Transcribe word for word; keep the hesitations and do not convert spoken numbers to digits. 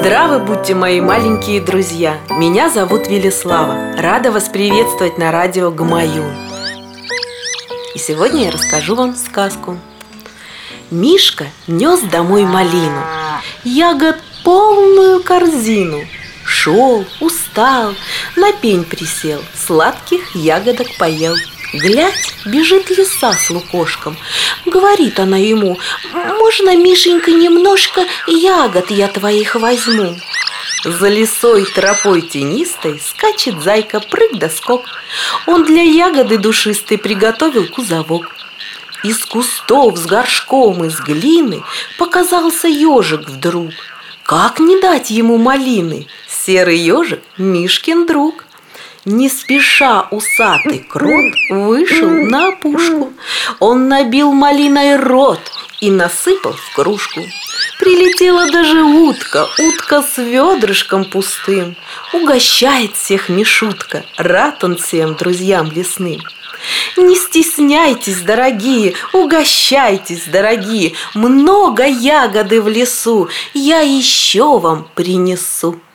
Здравы будьте, мои маленькие друзья! Меня зовут Велислава. Рада вас приветствовать на радио Гамаюн. И сегодня я расскажу вам сказку. Мишка нес домой малину, ягод полную корзину. Шел, устал, на пень присел, сладких ягодок поел. Глядь, бежит лиса с лукошком. Говорит она ему: можно, Мишенька, немножко ягод я твоих возьму? За лисой тропой тенистой скачет зайка, прыг да скок. Он для ягоды душистой приготовил кузовок. Из кустов с горшком из глины показался ежик вдруг. Как не дать ему малины? Серый ежик – Мишкин друг. Не спеша усатый крот вышел на опушку. Он набил малиной рот и насыпал в кружку. Прилетела даже утка, утка с ведрышком пустым. Угощает всех Мишутка, рад он всем друзьям лесным. Не стесняйтесь, дорогие, угощайтесь, дорогие. Много ягоды в лесу, я еще вам принесу.